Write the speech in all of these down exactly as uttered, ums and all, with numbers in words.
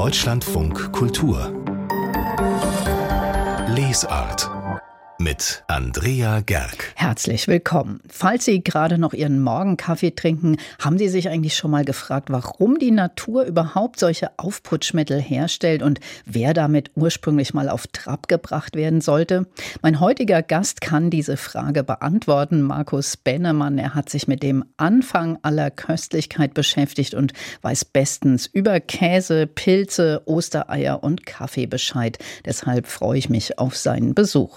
Deutschlandfunk Kultur Lesart mit Andrea Gerg. Herzlich willkommen. Falls Sie gerade noch Ihren Morgenkaffee trinken, haben Sie sich eigentlich schon mal gefragt, warum die Natur überhaupt solche Aufputschmittel herstellt und wer damit ursprünglich mal auf Trab gebracht werden sollte? Mein heutiger Gast kann diese Frage beantworten, Markus Bennemann. Er hat sich mit dem Anfang aller Köstlichkeit beschäftigt und weiß bestens über Käse, Pilze, Ostereier und Kaffee Bescheid. Deshalb freue ich mich auf seinen Besuch.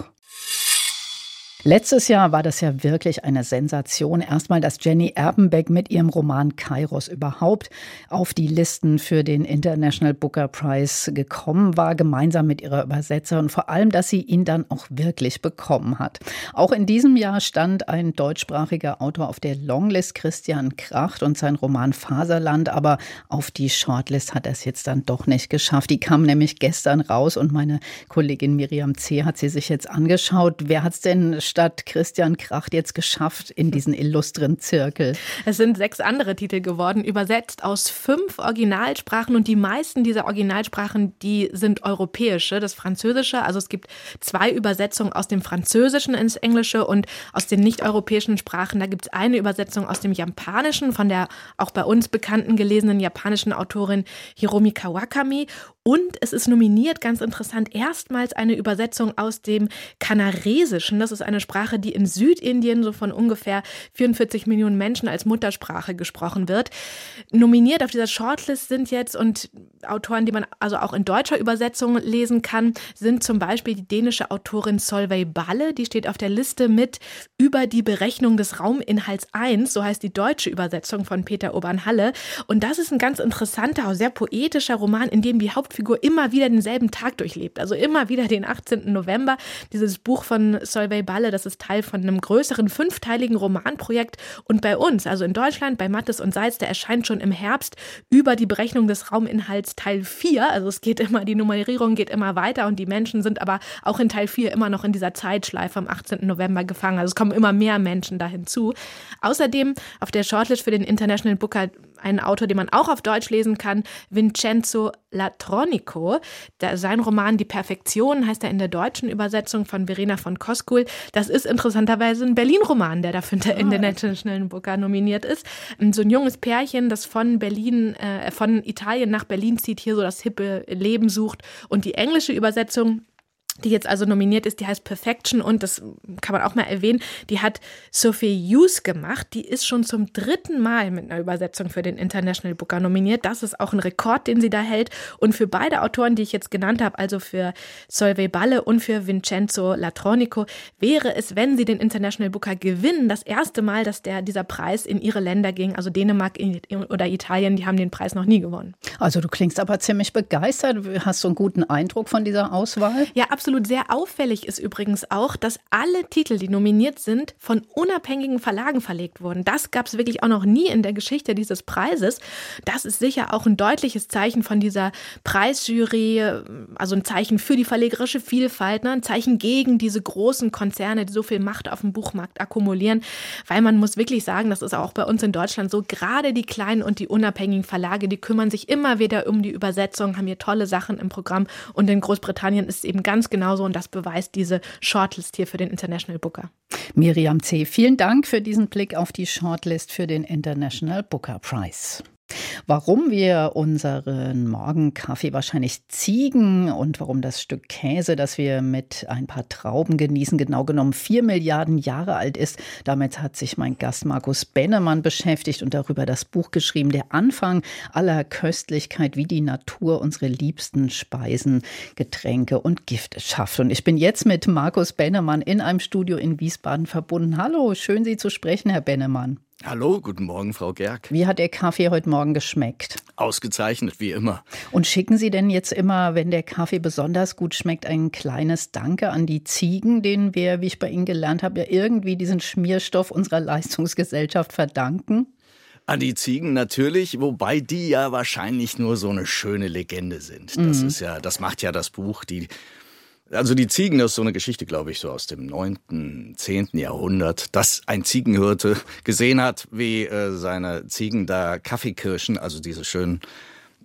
Letztes Jahr war das ja wirklich eine Sensation. Erstmal, dass Jenny Erpenbeck mit ihrem Roman Kairos überhaupt auf die Listen für den International Booker Prize gekommen war, gemeinsam mit ihrer Übersetzerin. Und vor allem, dass sie ihn dann auch wirklich bekommen hat. Auch in diesem Jahr stand ein deutschsprachiger Autor auf der Longlist, Christian Kracht, und sein Roman Faserland. Aber auf die Shortlist hat er es jetzt dann doch nicht geschafft. Die kam nämlich gestern raus und meine Kollegin Miriam C. hat sie sich jetzt angeschaut. Wer hat es denn statt Christian Kracht jetzt geschafft in diesen illustren Zirkel? Es sind sechs andere Titel geworden, übersetzt aus fünf Originalsprachen, und die meisten dieser Originalsprachen, die sind europäische, das Französische. Also es gibt zwei Übersetzungen aus dem Französischen ins Englische, und aus den nicht-europäischen Sprachen, da gibt es eine Übersetzung aus dem Japanischen von der auch bei uns bekannten gelesenen japanischen Autorin Hiromi Kawakami. Und es ist nominiert, ganz interessant, erstmals eine Übersetzung aus dem Kanaresischen. Das ist eine Sprache, die in Südindien so von ungefähr vierundvierzig Millionen Menschen als Muttersprache gesprochen wird. Nominiert auf dieser Shortlist sind jetzt, und Autoren, die man also auch in deutscher Übersetzung lesen kann, sind zum Beispiel die dänische Autorin Solveig Balle. Die steht auf der Liste mit Über die Berechnung des Rauminhalts eins. So heißt die deutsche Übersetzung von Peter Urban-Halle. Und das ist ein ganz interessanter, sehr poetischer Roman, in dem die Hauptfigur immer wieder denselben Tag durchlebt. Also immer wieder den achtzehnten November. Dieses Buch von Solveig Balle, das ist Teil von einem größeren fünfteiligen Romanprojekt. Und bei uns, also in Deutschland, bei Mattes und Seitz, der erscheint schon im Herbst Über die Berechnung des Rauminhalts Teil vier. Also es geht immer, die Nummerierung geht immer weiter, und die Menschen sind aber auch in Teil vier immer noch in dieser Zeitschleife am achtzehnten November gefangen. Also es kommen immer mehr Menschen da hinzu. Außerdem auf der Shortlist für den International Booker ein Autor, den man auch auf Deutsch lesen kann, Vincenzo Latronico. Da, sein Roman Die Perfektion heißt er in der deutschen Übersetzung von Verena von Koskul. Das ist interessanterweise ein Berlin-Roman, der dafür in der International Booker nominiert ist. So ein junges Pärchen, das von Berlin, äh, von Italien nach Berlin zieht, hier so das hippe Leben sucht. Und die englische Übersetzung, die jetzt also nominiert ist, die heißt Perfection, und das kann man auch mal erwähnen, die hat Sophie Hughes gemacht. Die ist schon zum dritten Mal mit einer Übersetzung für den International Booker nominiert. Das ist auch ein Rekord, den sie da hält. Und für beide Autoren, die ich jetzt genannt habe, also für Solveig Balle und für Vincenzo Latronico, wäre es, wenn sie den International Booker gewinnen, das erste Mal, dass der, dieser Preis in ihre Länder ging. Also Dänemark oder Italien, die haben den Preis noch nie gewonnen. Also du klingst aber ziemlich begeistert. Hast du einen guten Eindruck von dieser Auswahl? Ja, absolut. Absolut sehr auffällig ist übrigens auch, dass alle Titel, die nominiert sind, von unabhängigen Verlagen verlegt wurden. Das gab es wirklich auch noch nie in der Geschichte dieses Preises. Das ist sicher auch ein deutliches Zeichen von dieser Preisjury, also ein Zeichen für die verlegerische Vielfalt, ne? Ein Zeichen gegen diese großen Konzerne, die so viel Macht auf dem Buchmarkt akkumulieren. Weil man muss wirklich sagen, das ist auch bei uns in Deutschland so, gerade die kleinen und die unabhängigen Verlage, die kümmern sich immer wieder um die Übersetzung, haben hier tolle Sachen im Programm, und in Großbritannien ist es eben ganz genauso, und das beweist diese Shortlist hier für den International Booker. Miriam C., vielen Dank für diesen Blick auf die Shortlist für den International Booker Prize. Warum wir unseren Morgenkaffee wahrscheinlich Ziegen und warum das Stück Käse, das wir mit ein paar Trauben genießen, genau genommen vier Milliarden Jahre alt ist, damit hat sich mein Gast Markus Bennemann beschäftigt und darüber das Buch geschrieben, Der Anfang aller Köstlichkeit, wie die Natur unsere liebsten Speisen, Getränke und Gifte schafft. Und ich bin jetzt mit Markus Bennemann in einem Studio in Wiesbaden verbunden. Hallo, schön Sie zu sprechen, Herr Bennemann. Hallo, guten Morgen, Frau Gerg. Wie hat der Kaffee heute Morgen geschmeckt? Ausgezeichnet, wie immer. Und schicken Sie denn jetzt immer, wenn der Kaffee besonders gut schmeckt, ein kleines Danke an die Ziegen, denen wir, wie ich bei Ihnen gelernt habe, ja irgendwie diesen Schmierstoff unserer Leistungsgesellschaft verdanken? An die Ziegen natürlich, wobei die ja wahrscheinlich nur so eine schöne Legende sind. Das mhm. ist ja, das macht ja das Buch, die Also die Ziegen, das ist so eine Geschichte, glaube ich, so aus dem neunten, zehnten Jahrhundert, dass ein Ziegenhirte gesehen hat, wie äh, seine Ziegen da Kaffeekirschen, also diese schönen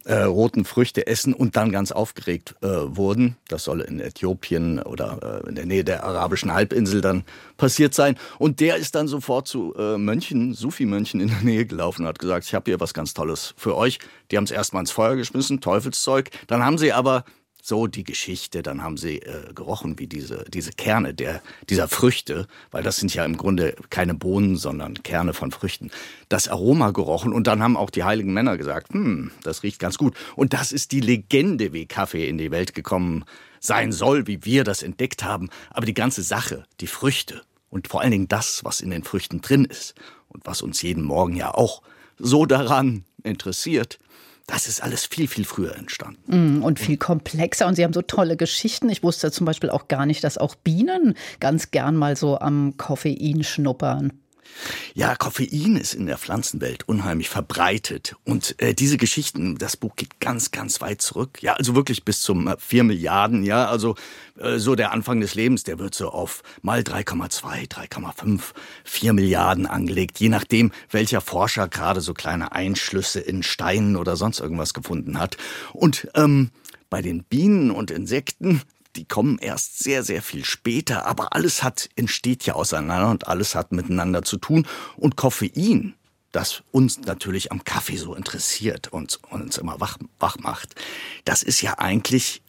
äh, roten Früchte essen und dann ganz aufgeregt äh, wurden. Das soll in Äthiopien oder äh, in der Nähe der arabischen Halbinsel dann passiert sein. Und der ist dann sofort zu äh, Mönchen, Sufi-Mönchen in der Nähe gelaufen und hat gesagt, ich habe hier was ganz Tolles für euch. Die haben es erstmal ins Feuer geschmissen, Teufelszeug. Dann haben sie aber so die Geschichte, dann haben sie äh, gerochen, wie diese diese Kerne der dieser Früchte, weil das sind ja im Grunde keine Bohnen, sondern Kerne von Früchten, das Aroma gerochen und dann haben auch die heiligen Männer gesagt, hm, das riecht ganz gut. Und das ist die Legende, wie Kaffee in die Welt gekommen sein soll, wie wir das entdeckt haben. Aber die ganze Sache, die Früchte und vor allen Dingen das, was in den Früchten drin ist und was uns jeden Morgen ja auch so daran interessiert, das ist alles viel, viel früher entstanden. Und viel komplexer. Und Sie haben so tolle Geschichten. Ich wusste zum Beispiel auch gar nicht, dass auch Bienen ganz gern mal so am Koffein schnuppern. Ja, Koffein ist in der Pflanzenwelt unheimlich verbreitet. Und äh, diese Geschichten, das Buch geht ganz, ganz weit zurück. Ja, also wirklich bis zum äh, vier Milliarden. Ja, also äh, so der Anfang des Lebens, der wird so auf mal drei Komma zwei, drei Komma fünf, vier Milliarden angelegt. Je nachdem, welcher Forscher gerade so kleine Einschlüsse in Steinen oder sonst irgendwas gefunden hat. Und ähm, bei den Bienen und Insekten, die kommen erst sehr, sehr viel später, aber alles hat, entsteht ja auseinander und alles hat miteinander zu tun. Und Koffein, das uns natürlich am Kaffee so interessiert und uns immer wach, wach macht, das ist ja eigentlich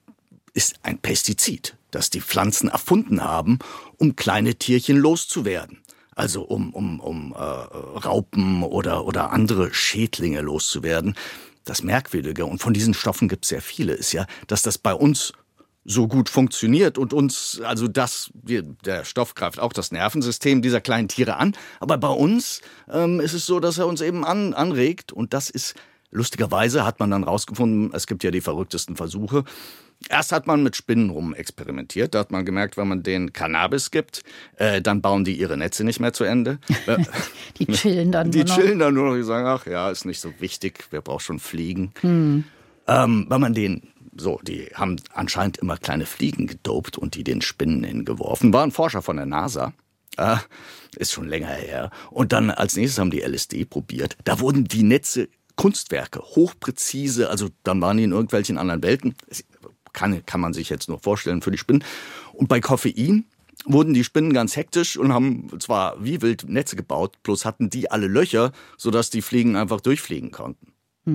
ist ein Pestizid, das die Pflanzen erfunden haben, um kleine Tierchen loszuwerden. Also um, um, um äh, Raupen oder, oder andere Schädlinge loszuwerden. Das Merkwürdige, und von diesen Stoffen gibt es sehr viele, ist ja, dass das bei uns so gut funktioniert und uns, also das, der Stoff greift auch das Nervensystem dieser kleinen Tiere an, aber bei uns ähm, ist es so, dass er uns eben an, anregt und das ist, lustigerweise hat man dann rausgefunden, es gibt ja die verrücktesten Versuche. Erst hat man mit Spinnen rum experimentiert, da hat man gemerkt, wenn man denen Cannabis gibt, äh, dann bauen die ihre Netze nicht mehr zu Ende. Die chillen dann die nur noch. Die chillen dann nur noch, die sagen, ach ja, ist nicht so wichtig, wer braucht schon Fliegen. Hm. Ähm, wenn man denen So, die haben anscheinend immer kleine Fliegen gedopt und die den Spinnen hingeworfen. War ein Forscher von der NASA. Äh, ist schon länger her. Und dann als nächstes haben die L S D probiert. Da wurden die Netze Kunstwerke, hochpräzise. Also dann waren die in irgendwelchen anderen Welten. Kann, kann man sich jetzt nur vorstellen für die Spinnen. Und bei Koffein wurden die Spinnen ganz hektisch und haben zwar wie wild Netze gebaut, bloß hatten die alle Löcher, sodass die Fliegen einfach durchfliegen konnten.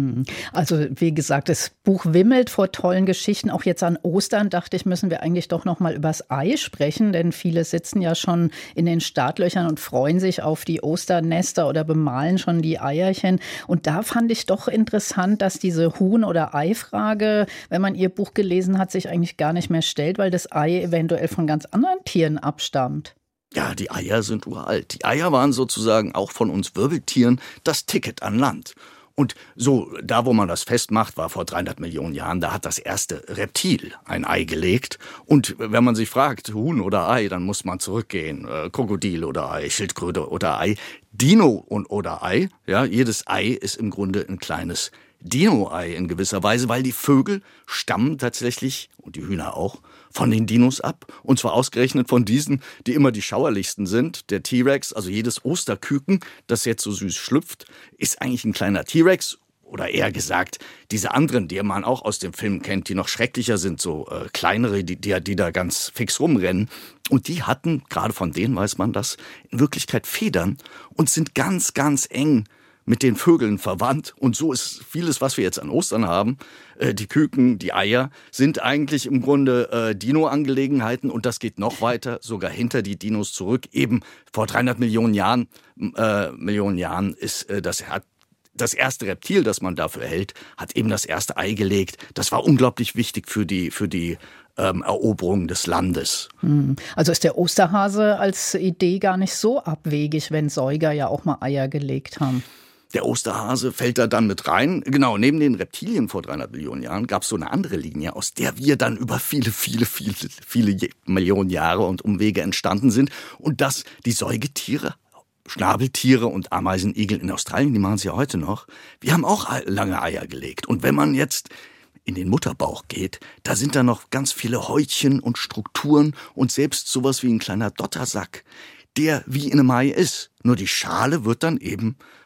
Also wie gesagt, das Buch wimmelt vor tollen Geschichten. Auch jetzt an Ostern dachte ich, müssen wir eigentlich doch noch mal übers Ei sprechen, denn viele sitzen ja schon in den Startlöchern und freuen sich auf die Osternester oder bemalen schon die Eierchen. Und da fand ich doch interessant, dass diese Huhn- oder Ei-Frage, wenn man Ihr Buch gelesen hat, sich eigentlich gar nicht mehr stellt, weil das Ei eventuell von ganz anderen Tieren abstammt. Ja, die Eier sind uralt. Die Eier waren sozusagen auch von uns Wirbeltieren das Ticket an Land. Und so, da wo man das festmacht, war vor dreihundert Millionen Jahren, da hat das erste Reptil ein Ei gelegt. Und wenn man sich fragt, Huhn oder Ei, dann muss man zurückgehen. Äh, Krokodil oder Ei, Schildkröte oder Ei, Dino und oder Ei. Ja, jedes Ei ist im Grunde ein kleines Dino-Ei in gewisser Weise, weil die Vögel stammen tatsächlich, und die Hühner auch, von den Dinos ab. Und zwar ausgerechnet von diesen, die immer die schauerlichsten sind. Der T-Rex, also jedes Osterküken, das jetzt so süß schlüpft, ist eigentlich ein kleiner T-Rex. Oder eher gesagt, diese anderen, die man auch aus dem Film kennt, die noch schrecklicher sind, so äh, kleinere, die, die, die da ganz fix rumrennen. Und die hatten, gerade von denen weiß man das, in Wirklichkeit Federn und sind ganz, ganz eng mit den Vögeln verwandt. Und so ist vieles, was wir jetzt an Ostern haben, äh, die Küken, die Eier, sind eigentlich im Grunde äh, Dino-Angelegenheiten. Und das geht noch weiter, sogar hinter die Dinos zurück. Eben vor dreihundert Millionen Jahren, äh, Millionen Jahren ist äh, das hat das erste Reptil, das man dafür hält, hat eben das erste Ei gelegt. Das war unglaublich wichtig für die, für die ähm, Eroberung des Landes. Also ist der Osterhase als Idee gar nicht so abwegig, wenn Säuger ja auch mal Eier gelegt haben. Der Osterhase fällt da dann mit rein. Genau, neben den Reptilien vor dreihundert Millionen Jahren gab es so eine andere Linie, aus der wir dann über viele, viele, viele, viele Millionen Jahre und Umwege entstanden sind. Und dass die Säugetiere, Schnabeltiere und Ameisenigel in Australien, die machen es ja heute noch, wir haben auch lange Eier gelegt. Und wenn man jetzt in den Mutterbauch geht, da sind da noch ganz viele Häutchen und Strukturen und selbst sowas wie ein kleiner Dottersack, der wie in einem Ei ist. Nur die Schale wird dann eben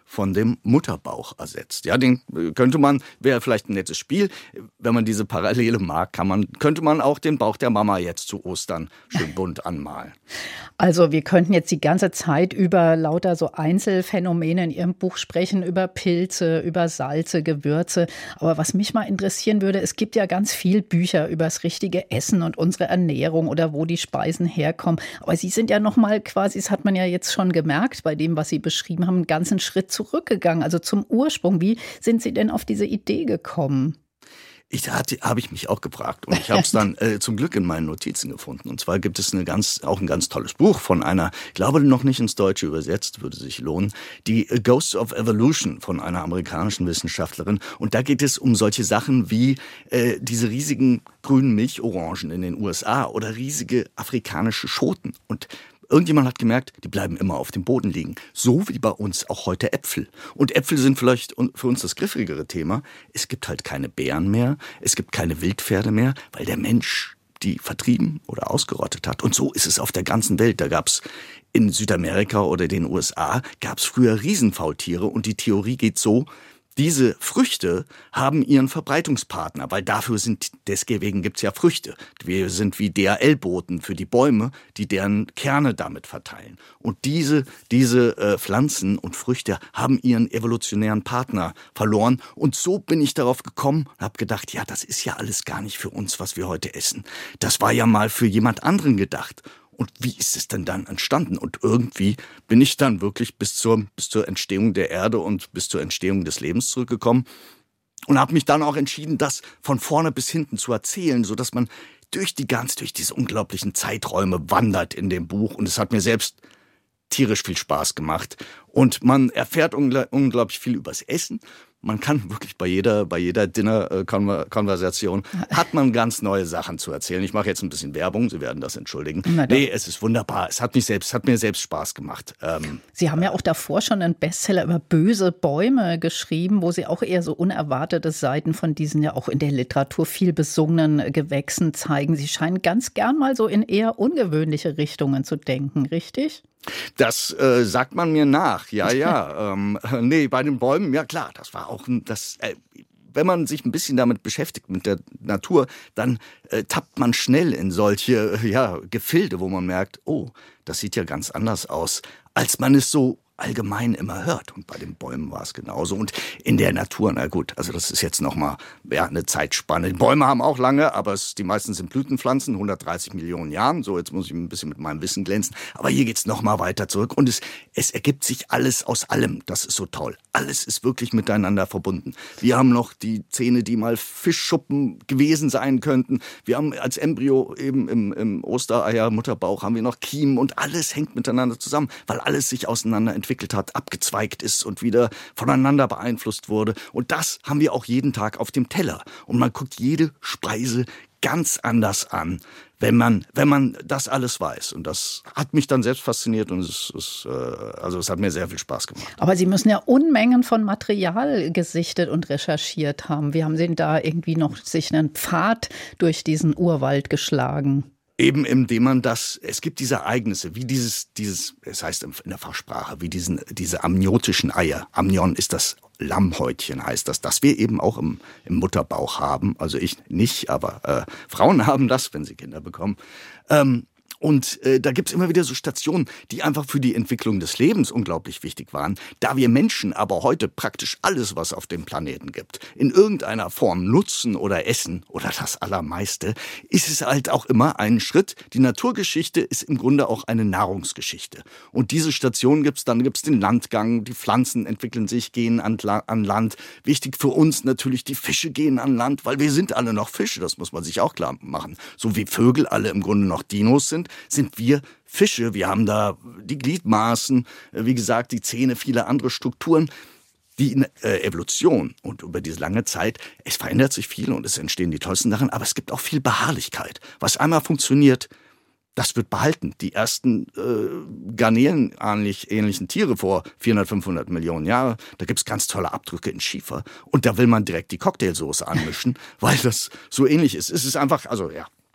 von dem Mutterbauch ersetzt. Ja, den könnte man, wäre vielleicht ein nettes Spiel, wenn man diese Parallele mag, kann man, könnte man auch den Bauch der Mama jetzt zu Ostern schön bunt anmalen. Also wir könnten jetzt die ganze Zeit über lauter so Einzelfänomene in Ihrem Buch sprechen, über Pilze, über Salze, Gewürze. Aber was mich mal interessieren würde, es gibt ja ganz viel Bücher über das richtige Essen und unsere Ernährung oder wo die Speisen herkommen. Aber Sie sind ja noch mal quasi, das hat man ja jetzt schon gemerkt bei dem, was Sie beschrieben haben, einen ganzen Schritt zurückgegangen, also zum Ursprung. Wie sind Sie denn auf diese Idee gekommen? Ich hatte, habe ich mich auch gefragt und ich habe es dann äh, zum Glück in meinen Notizen gefunden. Und zwar gibt es eine ganz, auch ein ganz tolles Buch von einer, ich glaube noch nicht ins Deutsche übersetzt, würde sich lohnen, die Ghosts of Evolution von einer amerikanischen Wissenschaftlerin. Und da geht es um solche Sachen wie äh, diese riesigen grünen Milchorangen in den U S A oder riesige afrikanische Schoten. Und irgendjemand hat gemerkt, die bleiben immer auf dem Boden liegen. So wie bei uns auch heute Äpfel. Und Äpfel sind vielleicht für uns das griffigere Thema. Es gibt halt keine Bären mehr, es gibt keine Wildpferde mehr, weil der Mensch die vertrieben oder ausgerottet hat. Und so ist es auf der ganzen Welt. Da gab's in Südamerika oder den U S A, gab's früher Riesenfaultiere. Und die Theorie geht so: Diese Früchte haben ihren Verbreitungspartner, weil dafür sind, deswegen gibt's ja Früchte. Wir sind wie D H L-Boten für die Bäume, die deren Kerne damit verteilen. Und diese, diese äh, Pflanzen und Früchte haben ihren evolutionären Partner verloren. Und so bin ich darauf gekommen und habe gedacht, ja, das ist ja alles gar nicht für uns, was wir heute essen. Das war ja mal für jemand anderen gedacht. Und wie ist es denn dann entstanden? Und irgendwie bin ich dann wirklich bis zur, bis zur Entstehung der Erde und bis zur Entstehung des Lebens zurückgekommen und habe mich dann auch entschieden, das von vorne bis hinten zu erzählen, sodass man durch die ganz, durch diese unglaublichen Zeiträume wandert in dem Buch. Und es hat mir selbst tierisch viel Spaß gemacht. Und man erfährt ungl- unglaublich viel übers Essen. Man kann wirklich bei jeder, bei jeder Dinner-Konversation hat man ganz neue Sachen zu erzählen. Ich mache jetzt ein bisschen Werbung, Sie werden das entschuldigen. Nee, es ist wunderbar. Es hat mich selbst, hat mir selbst Spaß gemacht. Ähm, Sie haben ja auch davor schon einen Bestseller über böse Bäume geschrieben, wo Sie auch eher so unerwartete Seiten von diesen ja auch in der Literatur viel besungenen Gewächsen zeigen. Sie scheinen ganz gern mal so in eher ungewöhnliche Richtungen zu denken, richtig? Das äh, sagt man mir nach, ja, ja. ähm, nee, bei den Bäumen, ja klar, das war auch ein, das, äh, wenn man sich ein bisschen damit beschäftigt, mit der Natur, dann äh, tappt man schnell in solche ja, Gefilde, wo man merkt, oh, das sieht ja ganz anders aus, als man es so allgemein immer hört. Und bei den Bäumen war es genauso. Und in der Natur, na gut, also das ist jetzt nochmal ja, eine Zeitspanne. Die Bäume haben auch lange, aber es, die meisten sind Blütenpflanzen, hundertdreißig Millionen Jahren. So, jetzt muss ich ein bisschen mit meinem Wissen glänzen. Aber hier geht's nochmal weiter zurück. Und es, es ergibt sich alles aus allem. Das ist so toll. Alles ist wirklich miteinander verbunden. Wir haben noch die Zähne, die mal Fischschuppen gewesen sein könnten. Wir haben als Embryo eben im, im Ostereier-Mutterbauch haben wir noch Kiemen und alles hängt miteinander zusammen, weil alles sich auseinander entwickelt. entwickelt hat, abgezweigt ist und wieder voneinander beeinflusst wurde. Und das haben wir auch jeden Tag auf dem Teller. Und man guckt jede Speise ganz anders an, wenn man, wenn man das alles weiß. Und das hat mich dann selbst fasziniert und es, es, also es hat mir sehr viel Spaß gemacht. Aber Sie müssen ja Unmengen von Material gesichtet und recherchiert haben. Wie haben Sie denn da irgendwie noch sich einen Pfad durch diesen Urwald geschlagen? Eben indem man das, es gibt diese Ereignisse, wie dieses, dieses, es heißt in der Fachsprache, wie diesen, diese amniotischen Eier. Amnion ist das Lammhäutchen, heißt das, das wir eben auch im, im Mutterbauch haben. Also ich nicht, aber äh, Frauen haben das, wenn sie Kinder bekommen. Ähm, Und äh, da gibt's immer wieder so Stationen, die einfach für die Entwicklung des Lebens unglaublich wichtig waren. Da wir Menschen aber heute praktisch alles, was auf dem Planeten gibt, in irgendeiner Form nutzen oder essen oder das Allermeiste, ist es halt auch immer ein Schritt. Die Naturgeschichte ist im Grunde auch eine Nahrungsgeschichte. Und diese Station gibt's, dann gibt's den Landgang, die Pflanzen entwickeln sich, gehen an, an Land. Wichtig für uns natürlich, die Fische gehen an Land, weil wir sind alle noch Fische, das muss man sich auch klar machen. So wie Vögel alle im Grunde noch Dinos sind, sind wir Fische. Wir haben da die Gliedmaßen, wie gesagt, die Zähne, viele andere Strukturen. Die äh, Evolution und über diese lange Zeit, es verändert sich viel und es entstehen die tollsten Sachen, aber es gibt auch viel Beharrlichkeit. Was einmal funktioniert, das wird behalten. Die ersten äh, Garnelen-ähnlichen Tiere vor vierhundert, fünfhundert Millionen Jahren, da gibt's ganz tolle Abdrücke in Schiefer. Und da will man direkt die Cocktailsoße anmischen, weil das so ähnlich ist. Es ist einfach, also ja,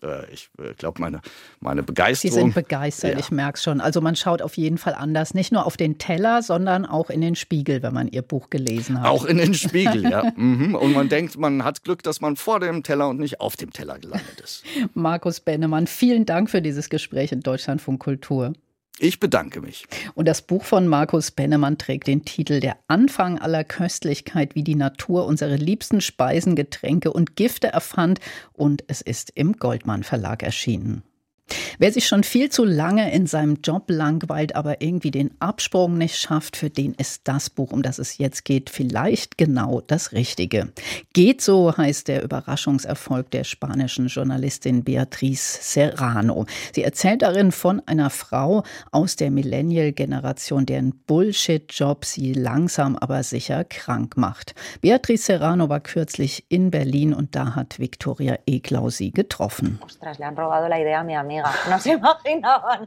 ich glaube, meine, meine Begeisterung... Sie sind begeistert, ja. Ich merke es schon. Also man schaut auf jeden Fall anders, nicht nur auf den Teller, sondern auch in den Spiegel, wenn man Ihr Buch gelesen hat. Auch in den Spiegel, ja. Mhm. Und man denkt, man hat Glück, dass man vor dem Teller und nicht auf dem Teller gelandet ist. Markus Bennemann, vielen Dank für dieses Gespräch in Deutschlandfunk Kultur. Ich bedanke mich. Und das Buch von Markus Bennemann trägt den Titel Der Anfang aller Köstlichkeit, wie die Natur unsere liebsten Speisen, Getränke und Gifte erfand. Und es ist im Goldmann Verlag erschienen. Wer sich schon viel zu lange in seinem Job langweilt, aber irgendwie den Absprung nicht schafft, für den ist das Buch, um das es jetzt geht, vielleicht genau das Richtige. Geht so heißt der Überraschungserfolg der spanischen Journalistin Beatriz Serrano. Sie erzählt darin von einer Frau aus der Millennial-Generation, deren Bullshit-Job sie langsam aber sicher krank macht. Beatriz Serrano war kürzlich in Berlin und da hat Victoria Eklau sie getroffen. Ostras, le han robado la idea a mi amiga. No se imaginaban.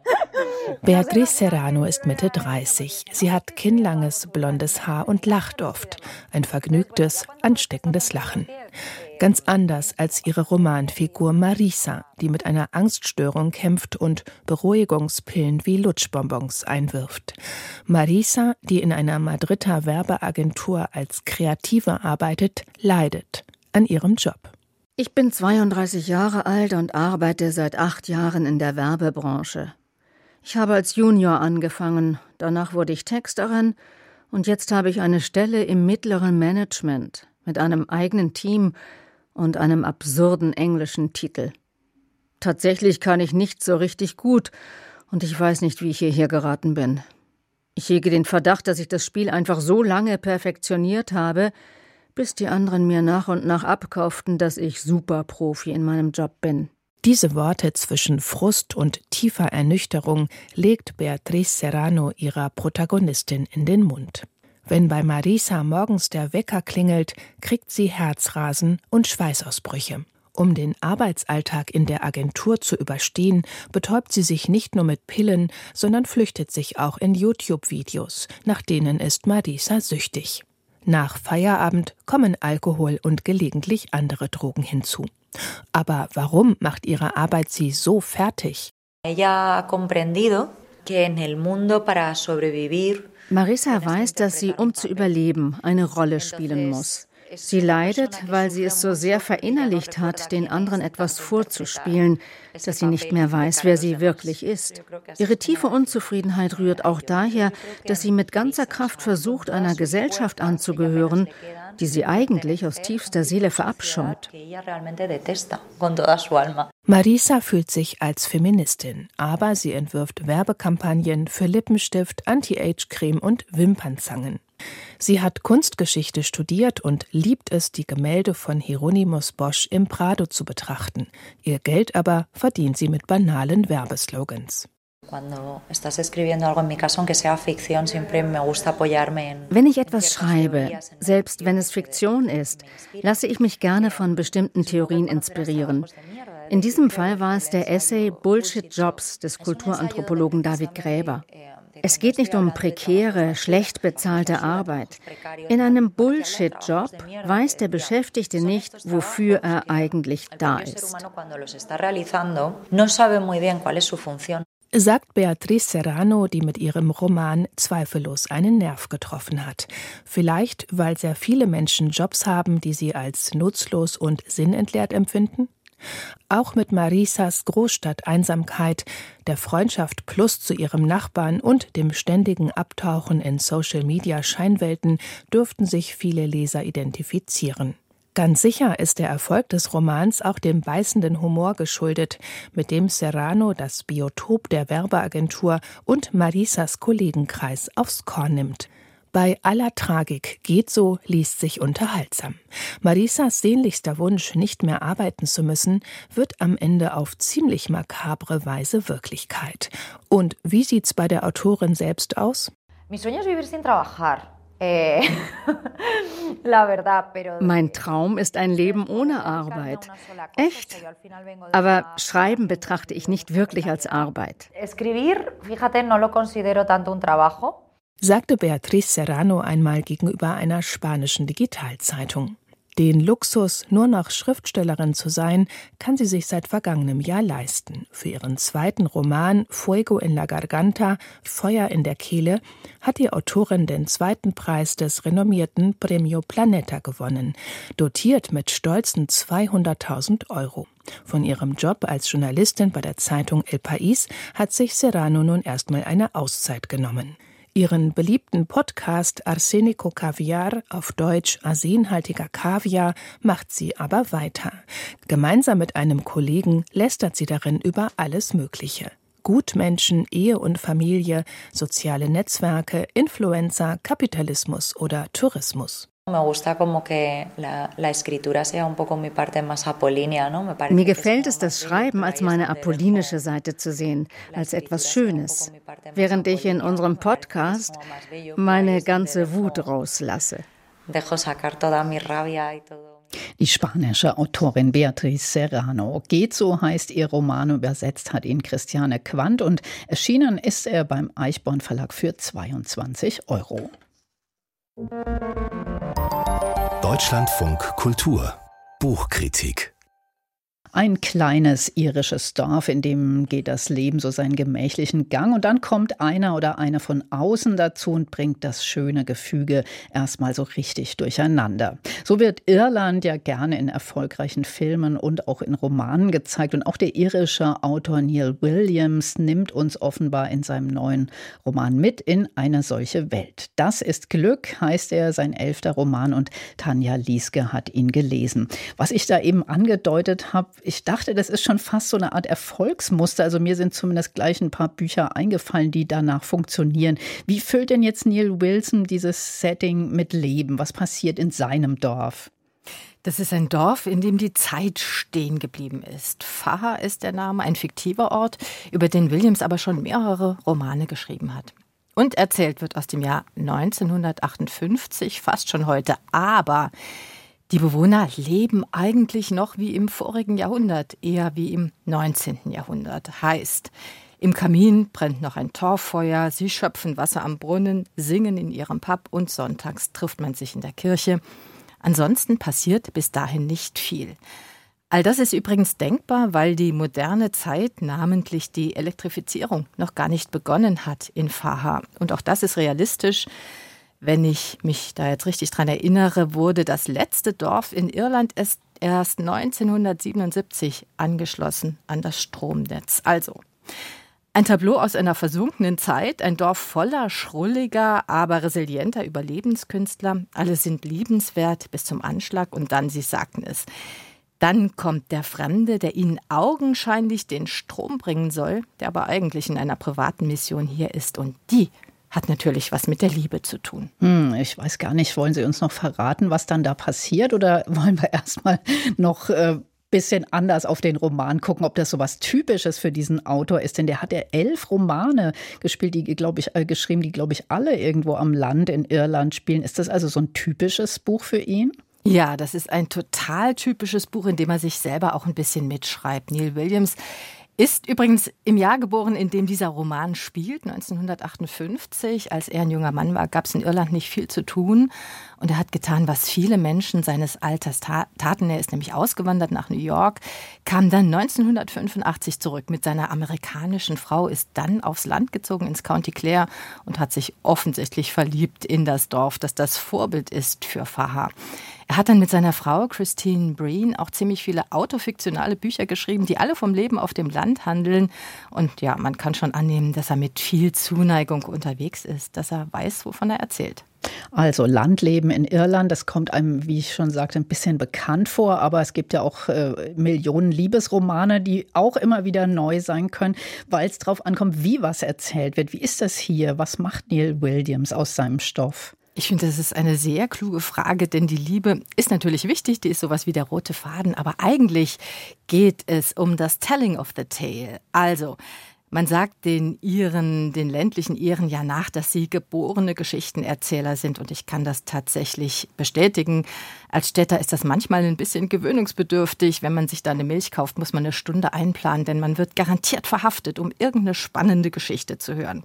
Beatriz Serrano ist Mitte dreißig. Sie hat kinnlanges, blondes Haar und lacht oft. Ein vergnügtes, ansteckendes Lachen. Ganz anders als ihre Romanfigur Marisa, die mit einer Angststörung kämpft und Beruhigungspillen wie Lutschbonbons einwirft. Marisa, die in einer Madrider Werbeagentur als Kreative arbeitet, leidet an ihrem Job. Ich bin zweiunddreißig Jahre alt und arbeite seit acht Jahren in der Werbebranche. Ich habe als Junior angefangen, danach wurde ich Texterin und jetzt habe ich eine Stelle im mittleren Management mit einem eigenen Team und einem absurden englischen Titel. Tatsächlich kann ich nicht so richtig gut und ich weiß nicht, wie ich hierher geraten bin. Ich hege den Verdacht, dass ich das Spiel einfach so lange perfektioniert habe, bis die anderen mir nach und nach abkauften, dass ich Superprofi in meinem Job bin. Diese Worte zwischen Frust und tiefer Ernüchterung legt Beatriz Serrano ihrer Protagonistin in den Mund. Wenn bei Marisa morgens der Wecker klingelt, kriegt sie Herzrasen und Schweißausbrüche. Um den Arbeitsalltag in der Agentur zu überstehen, betäubt sie sich nicht nur mit Pillen, sondern flüchtet sich auch in YouTube-Videos, nach denen ist Marisa süchtig. Nach Feierabend kommen Alkohol und gelegentlich andere Drogen hinzu. Aber warum macht ihre Arbeit sie so fertig? Ella ha comprendido que en el mundo para sobrevivir. Marisa weiß, dass sie, um zu überleben, eine Rolle spielen muss. Sie leidet, weil sie es so sehr verinnerlicht hat, den anderen etwas vorzuspielen, dass sie nicht mehr weiß, wer sie wirklich ist. Ihre tiefe Unzufriedenheit rührt auch daher, dass sie mit ganzer Kraft versucht, einer Gesellschaft anzugehören, die sie eigentlich aus tiefster Seele verabscheut. Marisa fühlt sich als Feministin, aber sie entwirft Werbekampagnen für Lippenstift, Anti-Age-Creme und Wimpernzangen. Sie hat Kunstgeschichte studiert und liebt es, die Gemälde von Hieronymus Bosch im Prado zu betrachten. Ihr Geld aber verdient sie mit banalen Werbeslogans. Wenn ich etwas schreibe, selbst wenn es Fiktion ist, lasse ich mich gerne von bestimmten Theorien inspirieren. In diesem Fall war es der Essay Bullshit Jobs des Kulturanthropologen David Graeber. Es geht nicht um prekäre, schlecht bezahlte Arbeit. In einem Bullshit-Job weiß der Beschäftigte nicht, wofür er eigentlich da ist. Sagt Beatriz Serrano, die mit ihrem Roman zweifellos einen Nerv getroffen hat. Vielleicht, weil sehr viele Menschen Jobs haben, die sie als nutzlos und sinnentleert empfinden? Auch mit Marisas Großstadteinsamkeit, der Freundschaft plus zu ihrem Nachbarn und dem ständigen Abtauchen in Social-Media-Scheinwelten dürften sich viele Leser identifizieren. Ganz sicher ist der Erfolg des Romans auch dem beißenden Humor geschuldet, mit dem Serrano das Biotop der Werbeagentur und Marisas Kollegenkreis aufs Korn nimmt. Bei aller Tragik geht so, liest sich unterhaltsam. Marisas sehnlichster Wunsch, nicht mehr arbeiten zu müssen, wird am Ende auf ziemlich makabre Weise Wirklichkeit. Und wie sieht's bei der Autorin selbst aus? Mein Traum ist ein Leben ohne Arbeit. Echt? Aber Schreiben betrachte ich nicht wirklich als Arbeit. Sagte Beatriz Serrano einmal gegenüber einer spanischen Digitalzeitung. Den Luxus, nur noch Schriftstellerin zu sein, kann sie sich seit vergangenem Jahr leisten. Für ihren zweiten Roman Fuego en la Garganta, Feuer in der Kehle, hat die Autorin den zweiten Preis des renommierten Premio Planeta gewonnen, dotiert mit stolzen zweihunderttausend Euro. Von ihrem Job als Journalistin bei der Zeitung El País hat sich Serrano nun erstmal eine Auszeit genommen. Ihren beliebten Podcast Arsenico Caviar, auf Deutsch arsenhaltiger Kaviar, macht sie aber weiter. Gemeinsam mit einem Kollegen lästert sie darin über alles Mögliche. Gutmenschen, Ehe und Familie, soziale Netzwerke, Influencer, Kapitalismus oder Tourismus. Mir gefällt es, das Schreiben als meine apollinische Seite zu sehen, als etwas Schönes, während ich in unserem Podcast meine ganze Wut rauslasse. Die spanische Autorin Beatriz Serrano. Geht so heißt ihr Roman, übersetzt hat ihn Christiane Quandt und erschienen ist er beim Eichborn Verlag für zweiundzwanzig Euro. Deutschlandfunk Kultur Buchkritik. Ein kleines irisches Dorf, in dem geht das Leben so seinen gemächlichen Gang und dann kommt einer oder eine von außen dazu und bringt das schöne Gefüge erstmal so richtig durcheinander. So wird Irland ja gerne in erfolgreichen Filmen und auch in Romanen gezeigt und auch der irische Autor Neil Williams nimmt uns offenbar in seinem neuen Roman mit in eine solche Welt. Das ist Glück, heißt er, sein elfter Roman und Tanja Lieske hat ihn gelesen. Was ich da eben angedeutet habe, ich dachte, das ist schon fast so eine Art Erfolgsmuster. Also mir sind zumindest gleich ein paar Bücher eingefallen, die danach funktionieren. Wie füllt denn jetzt Neil Wilson dieses Setting mit Leben? Was passiert in seinem Dorf? Das ist ein Dorf, in dem die Zeit stehen geblieben ist. Faha ist der Name, ein fiktiver Ort, über den Williams aber schon mehrere Romane geschrieben hat. Und erzählt wird aus dem Jahr neunzehnhundertachtundfünfzig, fast schon heute. Aber die Bewohner leben eigentlich noch wie im vorigen Jahrhundert, eher wie im neunzehnten Jahrhundert. Heißt, im Kamin brennt noch ein Torffeuer, sie schöpfen Wasser am Brunnen, singen in ihrem Pub und sonntags trifft man sich in der Kirche. Ansonsten passiert bis dahin nicht viel. All das ist übrigens denkbar, weil die moderne Zeit, namentlich die Elektrifizierung, noch gar nicht begonnen hat in Faha. Und auch das ist realistisch. Wenn ich mich da jetzt richtig dran erinnere, wurde das letzte Dorf in Irland erst, erst neunzehnhundertsiebenundsiebzig angeschlossen an das Stromnetz. Also ein Tableau aus einer versunkenen Zeit, ein Dorf voller schrulliger, aber resilienter Überlebenskünstler. Alle sind liebenswert bis zum Anschlag und dann, Sie sagten es, dann kommt der Fremde, der ihnen augenscheinlich den Strom bringen soll, der aber eigentlich in einer privaten Mission hier ist und die hat natürlich was mit der Liebe zu tun. Hm, ich weiß gar nicht, wollen Sie uns noch verraten, was dann da passiert oder wollen wir erstmal noch äh, bisschen anders auf den Roman gucken, ob das so was Typisches für diesen Autor ist, denn der hat ja elf Romane gespielt, die glaube ich äh, geschrieben, die glaube ich alle irgendwo am Land in Irland spielen. Ist das also so ein typisches Buch für ihn? Ja, das ist ein total typisches Buch, in dem er sich selber auch ein bisschen mitschreibt. Neil Williams ist übrigens im Jahr geboren, in dem dieser Roman spielt, neunzehnhundertachtundfünfzig. Als er ein junger Mann war, gab es in Irland nicht viel zu tun. Und er hat getan, was viele Menschen seines Alters taten. Er ist nämlich ausgewandert nach New York, kam dann neunzehnhundertfünfundachtzig zurück mit seiner amerikanischen Frau, ist dann aufs Land gezogen, ins County Clare und hat sich offensichtlich verliebt in das Dorf, das das Vorbild ist für Faha. Er hat dann mit seiner Frau Christine Breen auch ziemlich viele autofiktionale Bücher geschrieben, die alle vom Leben auf dem Land handeln. Und ja, man kann schon annehmen, dass er mit viel Zuneigung unterwegs ist, dass er weiß, wovon er erzählt. Also Landleben in Irland, das kommt einem, wie ich schon sagte, ein bisschen bekannt vor. Aber es gibt ja auch äh, Millionen Liebesromane, die auch immer wieder neu sein können, weil es drauf ankommt, wie was erzählt wird. Wie ist das hier? Was macht Neil Williams aus seinem Stoff? Ich finde, das ist eine sehr kluge Frage, denn die Liebe ist natürlich wichtig, die ist sowas wie der rote Faden, aber eigentlich geht es um das Telling of the Tale. Also, man sagt den Iren, den ländlichen Iren ja nach, dass sie geborene Geschichtenerzähler sind und ich kann das tatsächlich bestätigen. Als Städter ist das manchmal ein bisschen gewöhnungsbedürftig. Wenn man sich da eine Milch kauft, muss man eine Stunde einplanen, denn man wird garantiert verhaftet, um irgendeine spannende Geschichte zu hören.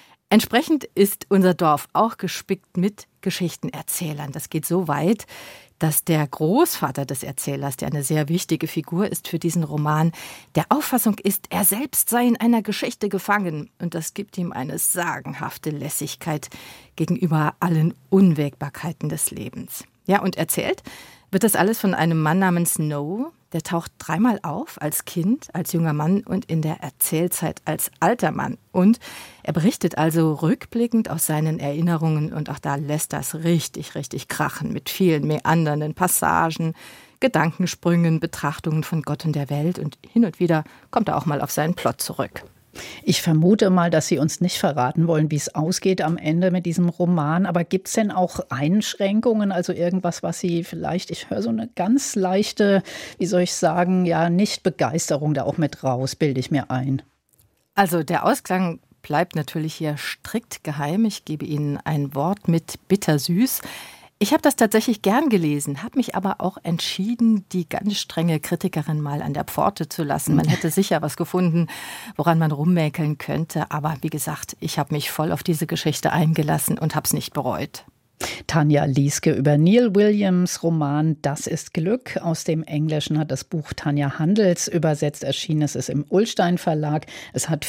Entsprechend ist unser Dorf auch gespickt mit Geschichtenerzählern. Das geht so weit, dass der Großvater des Erzählers, der eine sehr wichtige Figur ist für diesen Roman, der Auffassung ist, er selbst sei in einer Geschichte gefangen. Und das gibt ihm eine sagenhafte Lässigkeit gegenüber allen Unwägbarkeiten des Lebens. Ja, und erzählt wird das alles von einem Mann namens Snow. Der taucht dreimal auf, als Kind, als junger Mann und in der Erzählzeit als alter Mann. Und er berichtet also rückblickend aus seinen Erinnerungen und auch da lässt das richtig, richtig krachen mit vielen meandernden Passagen, Gedankensprüngen, Betrachtungen von Gott und der Welt und hin und wieder kommt er auch mal auf seinen Plot zurück. Ich vermute mal, dass Sie uns nicht verraten wollen, wie es ausgeht am Ende mit diesem Roman. Aber gibt es denn auch Einschränkungen, also irgendwas, was Sie vielleicht, ich höre so eine ganz leichte, wie soll ich sagen, ja, Nicht-Begeisterung da auch mit raus, bilde ich mir ein. Also der Ausklang bleibt natürlich hier strikt geheim. Ich gebe Ihnen ein Wort mit bittersüß. Ich habe das tatsächlich gern gelesen, habe mich aber auch entschieden, die ganz strenge Kritikerin mal an der Pforte zu lassen. Man hätte sicher was gefunden, woran man rummäkeln könnte. Aber wie gesagt, ich habe mich voll auf diese Geschichte eingelassen und habe es nicht bereut. Tanja Lieske über Neil Williams' Roman Das ist Glück. Aus dem Englischen hat das Buch Tanja Handels übersetzt. Erschienen ist es im Ullstein Verlag. Es hat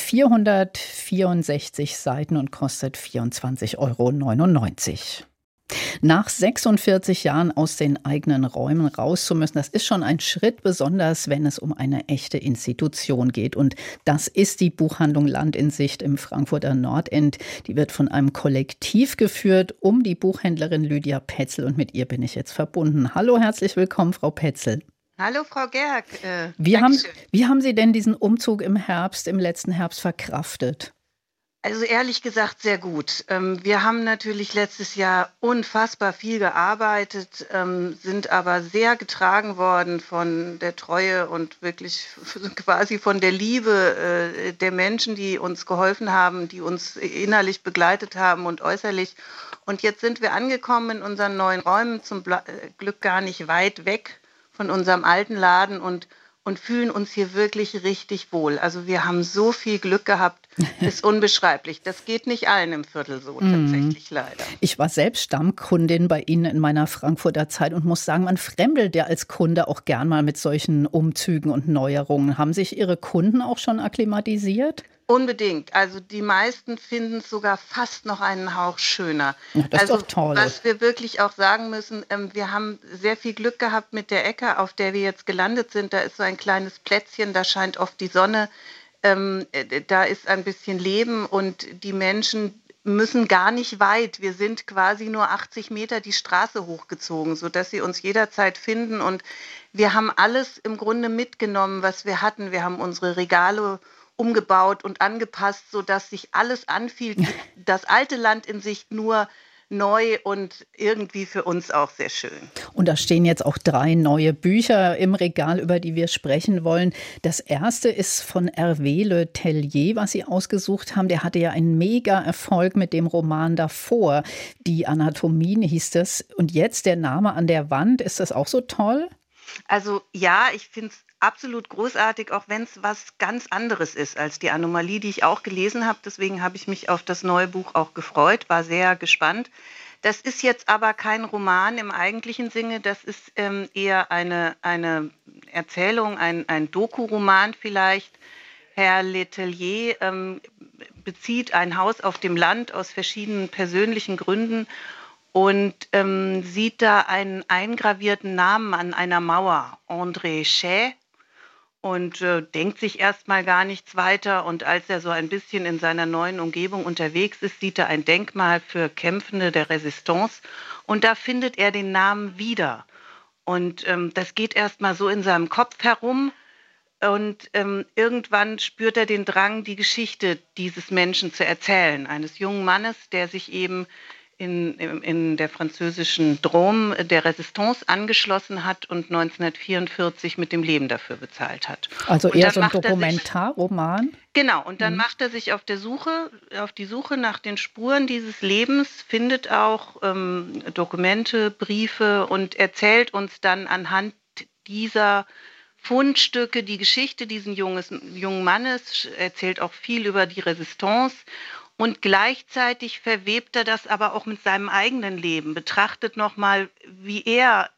vierhundertvierundsechzig Seiten und kostet vierundzwanzig Euro neunundneunzig. Nach sechsundvierzig Jahren aus den eigenen Räumen raus zu müssen, das ist schon ein Schritt, besonders wenn es um eine echte Institution geht. Und das ist die Buchhandlung Land in Sicht im Frankfurter Nordend. Die wird von einem Kollektiv geführt um die Buchhändlerin Lydia Petzel. Und mit ihr bin ich jetzt verbunden. Hallo, herzlich willkommen, Frau Petzel. Hallo, Frau Gerg. Äh, wie, haben, wie haben Sie denn diesen Umzug im Herbst, im letzten Herbst verkraftet? Also ehrlich gesagt sehr gut. Wir haben natürlich letztes Jahr unfassbar viel gearbeitet, sind aber sehr getragen worden von der Treue und wirklich quasi von der Liebe der Menschen, die uns geholfen haben, die uns innerlich begleitet haben und äußerlich. Und jetzt sind wir angekommen in unseren neuen Räumen, zum Glück gar nicht weit weg von unserem alten Laden und und fühlen uns hier wirklich richtig wohl. Also wir haben so viel Glück gehabt, ist unbeschreiblich. Das geht nicht allen im Viertel so, tatsächlich leider. Ich war selbst Stammkundin bei Ihnen in meiner Frankfurter Zeit und muss sagen, man fremdelt ja als Kunde auch gern mal mit solchen Umzügen und Neuerungen. Haben sich Ihre Kunden auch schon akklimatisiert? Unbedingt. Also die meisten finden es sogar fast noch einen Hauch schöner. Ja, das also, ist doch toll. Was wir wirklich auch sagen müssen, ähm, wir haben sehr viel Glück gehabt mit der Ecke, auf der wir jetzt gelandet sind. Da ist so ein kleines Plätzchen, da scheint oft die Sonne. Ähm, da ist ein bisschen Leben und die Menschen müssen gar nicht weit. Wir sind quasi nur achtzig Meter die Straße hochgezogen, sodass sie uns jederzeit finden. Und wir haben alles im Grunde mitgenommen, was wir hatten. Wir haben unsere Regale umgebaut und angepasst, sodass sich alles anfühlt, das alte Land in Sicht nur neu und irgendwie für uns auch sehr schön. Und da stehen jetzt auch drei neue Bücher im Regal, über die wir sprechen wollen. Das erste ist von Hervé Le Tellier, was Sie ausgesucht haben. Der hatte ja einen Mega-Erfolg mit dem Roman davor. Die Anatomien hieß das. Und jetzt der Name an der Wand. Ist das auch so toll? Also ja, ich finde es absolut großartig, auch wenn es was ganz anderes ist als die Anomalie, die ich auch gelesen habe. Deswegen habe ich mich auf das neue Buch auch gefreut, war sehr gespannt. Das ist jetzt aber kein Roman im eigentlichen Sinne, das ist ähm, eher eine, eine Erzählung, ein, ein Doku-Roman vielleicht. Herr Le Tellier ähm, bezieht ein Haus auf dem Land aus verschiedenen persönlichen Gründen und ähm, sieht da einen eingravierten Namen an einer Mauer, André Chay, und äh, denkt sich erstmal gar nichts weiter. Und als er so ein bisschen in seiner neuen Umgebung unterwegs ist, sieht er ein Denkmal für Kämpfende der Resistance und da findet er den Namen wieder. Und ähm, das geht erstmal so in seinem Kopf herum und ähm, irgendwann spürt er den Drang, die Geschichte dieses Menschen zu erzählen, eines jungen Mannes, der sich eben In, in der französischen Drôme der Resistance angeschlossen hat und neunzehnhundertvierundvierzig mit dem Leben dafür bezahlt hat. Also eher so ein Dokumentarroman? Sich, genau, und dann mhm. macht er sich auf der Suche, auf die Suche nach den Spuren dieses Lebens, findet auch ähm, Dokumente, Briefe und erzählt uns dann anhand dieser Fundstücke die Geschichte dieses junges, jungen Mannes, erzählt auch viel über die Resistance. Und gleichzeitig verwebt er das aber auch mit seinem eigenen Leben, betrachtet nochmal, wie er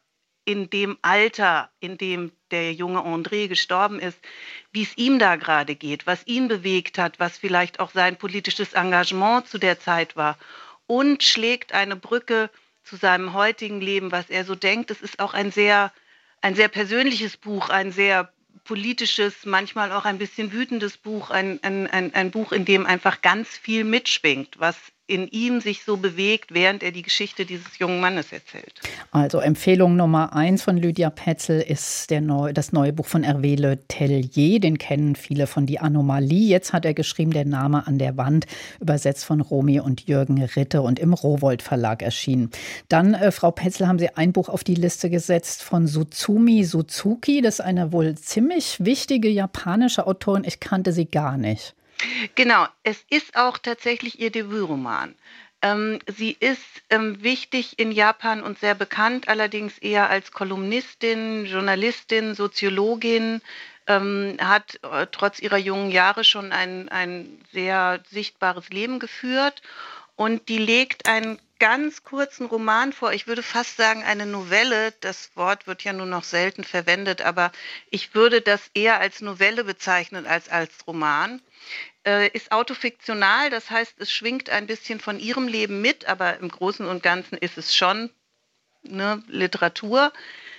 in dem Alter, in dem der junge André gestorben ist, wie es ihm da gerade geht, was ihn bewegt hat, was vielleicht auch sein politisches Engagement zu der Zeit war, und schlägt eine Brücke zu seinem heutigen Leben, was er so denkt. Es ist auch ein sehr, ein sehr persönliches Buch, ein sehr politisches, manchmal auch ein bisschen wütendes Buch, ein, ein, ein, ein Buch, in dem einfach ganz viel mitschwingt, was in ihm sich so bewegt, während er die Geschichte dieses jungen Mannes erzählt. Also Empfehlung Nummer eins von Lydia Petzl ist der neu, das neue Buch von Hervé Le Tellier. Den kennen viele von Die Anomalie. Jetzt hat er geschrieben Der Name an der Wand, übersetzt von Romy und Jürgen Ritte und im Rowohlt Verlag erschienen. Dann, äh, Frau Petzl, haben Sie ein Buch auf die Liste gesetzt von Sutsumi Suzuki. Das ist eine wohl ziemlich wichtige japanische Autorin. Ich kannte sie gar nicht. Genau, es ist auch tatsächlich ihr Debütroman. Ähm, sie ist ähm, wichtig in Japan und sehr bekannt, allerdings eher als Kolumnistin, Journalistin, Soziologin, ähm, hat äh, trotz ihrer jungen Jahre schon ein, ein sehr sichtbares Leben geführt, und die legt einen ganz kurzen Roman vor. Ich würde fast sagen eine Novelle. Das Wort wird ja nur noch selten verwendet, aber ich würde das eher als Novelle bezeichnen als als Roman. Äh, ist autofiktional, das heißt, es schwingt ein bisschen von ihrem Leben mit, aber im Großen und Ganzen ist es schon eine Literatur.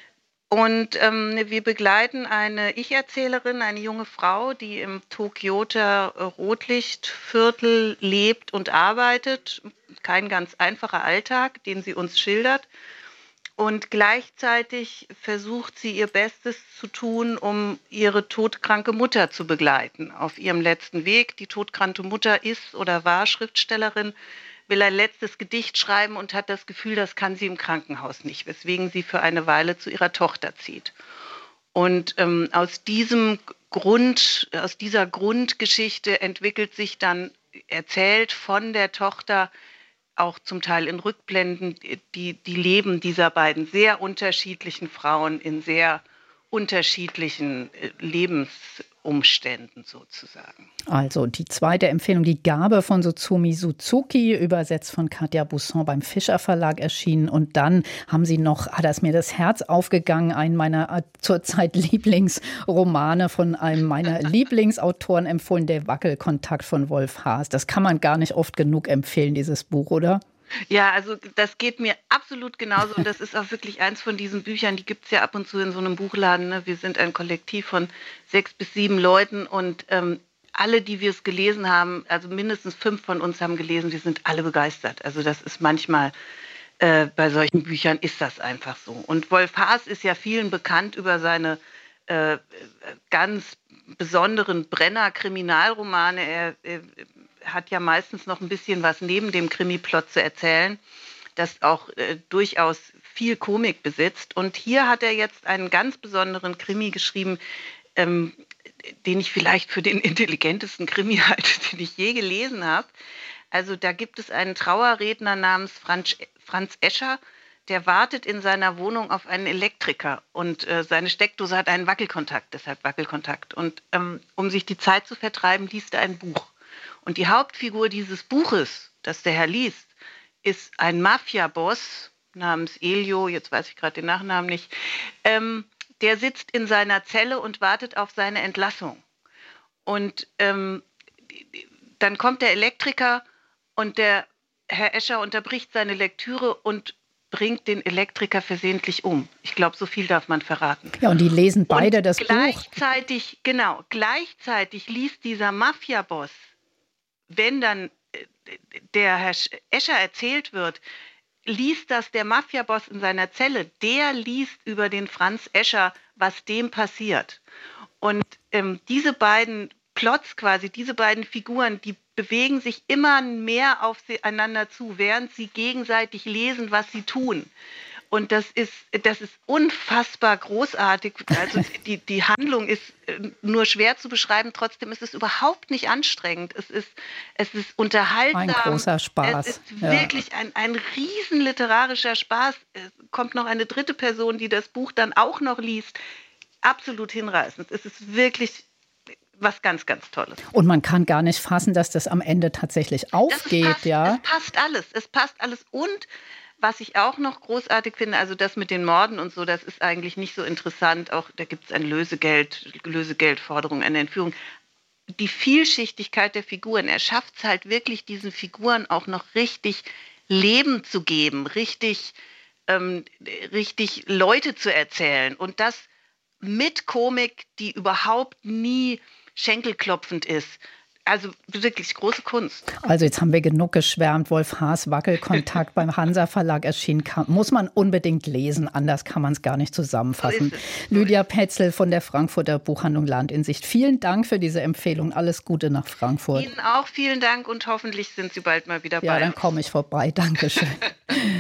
Und ähm, wir begleiten eine Ich-Erzählerin, eine junge Frau, die im Tokioter Rotlichtviertel lebt und arbeitet. Kein ganz einfacher Alltag, den sie uns schildert. Und gleichzeitig versucht sie ihr Bestes zu tun, um ihre todkranke Mutter zu begleiten auf ihrem letzten Weg. Die todkranke Mutter ist oder war Schriftstellerin, will ein letztes Gedicht schreiben und hat das Gefühl, das kann sie im Krankenhaus nicht, weswegen sie für eine Weile zu ihrer Tochter zieht. Und ähm, aus diesem Grund, aus dieser Grundgeschichte entwickelt sich dann, erzählt von der Tochter, auch zum Teil in Rückblenden, die, die Leben dieser beiden sehr unterschiedlichen Frauen in sehr unterschiedlichen Lebensumständen sozusagen. Also die zweite Empfehlung, Die Gabe von Sutsumi Suzuki, übersetzt von Katja Busson beim Fischer Verlag erschienen. Und dann haben Sie noch, ah, da ist mir das Herz aufgegangen, einen meiner zurzeit Lieblingsromane von einem meiner Lieblingsautoren empfohlen, Der Wackelkontakt von Wolf Haas. Das kann man gar nicht oft genug empfehlen, dieses Buch, oder? Ja, also das geht mir absolut genauso, und das ist auch wirklich eins von diesen Büchern, die gibt es ja ab und zu in so einem Buchladen. Ne? Wir sind ein Kollektiv von sechs bis sieben Leuten, und ähm, alle, die wir es gelesen haben, also mindestens fünf von uns haben gelesen, wir sind alle begeistert. Also das ist manchmal, äh, bei solchen Büchern ist das einfach so. Und Wolf Haas ist ja vielen bekannt über seine äh, ganz besonderen Brenner-Kriminalromane. Er äh, hat ja meistens noch ein bisschen was neben dem Krimiplot zu erzählen, das auch äh, durchaus viel Komik besitzt. Und hier hat er jetzt einen ganz besonderen Krimi geschrieben, ähm, den ich vielleicht für den intelligentesten Krimi halte, den ich je gelesen habe. Also da gibt es einen Trauerredner namens Franz, Franz Escher, der wartet in seiner Wohnung auf einen Elektriker, und äh, seine Steckdose hat einen Wackelkontakt, deshalb Wackelkontakt. Und ähm, um sich die Zeit zu vertreiben, liest er ein Buch. Und die Hauptfigur dieses Buches, das der Herr liest, ist ein Mafia-Boss namens Elio, jetzt weiß ich gerade den Nachnamen nicht, ähm, der sitzt in seiner Zelle und wartet auf seine Entlassung. Und ähm, dann kommt der Elektriker, und der Herr Escher unterbricht seine Lektüre und bringt den Elektriker versehentlich um. Ich glaube, so viel darf man verraten. Ja, und die lesen beide und das gleichzeitig, Buch. Genau, gleichzeitig liest dieser Mafia-Boss, wenn dann der Herr Escher erzählt wird, liest das der Mafia-Boss in seiner Zelle, der liest über den Franz Escher, was dem passiert. Und ähm, diese beiden Plots quasi, diese beiden Figuren, die bewegen sich immer mehr aufeinander zu, während sie gegenseitig lesen, was sie tun. Und das ist, das ist unfassbar großartig. Also die, die Handlung ist nur schwer zu beschreiben, trotzdem ist es überhaupt nicht anstrengend. Es ist, es ist unterhaltsam. Ein großer Spaß. Es ist ja. wirklich ein, ein riesen literarischer Spaß. Es kommt noch eine dritte Person, die das Buch dann auch noch liest. Absolut hinreißend. Es ist wirklich was ganz, ganz Tolles. Und man kann gar nicht fassen, dass das am Ende tatsächlich aufgeht. Das passt, ja? Es passt alles. Es passt alles. Und Was ich auch noch großartig finde, also das mit den Morden und so, das ist eigentlich nicht so interessant. Auch da gibt es ein Lösegeld, Lösegeldforderung, eine Entführung. Die Vielschichtigkeit der Figuren, er schafft es halt wirklich, diesen Figuren auch noch richtig Leben zu geben, richtig, ähm, richtig Leute zu erzählen. Und das mit Komik, die überhaupt nie schenkelklopfend ist. Also wirklich große Kunst. Also jetzt haben wir genug geschwärmt. Wolf Haas, Wackelkontakt beim Hansa Verlag erschienen. Kann, muss man unbedingt lesen, anders kann man es gar nicht zusammenfassen. So Lydia Pätzel von der Frankfurter Buchhandlung Land in Sicht. Vielen Dank für diese Empfehlung. Alles Gute nach Frankfurt. Ihnen auch vielen Dank und hoffentlich sind Sie bald mal wieder bei uns. Ja, dann komme ich vorbei. Dankeschön.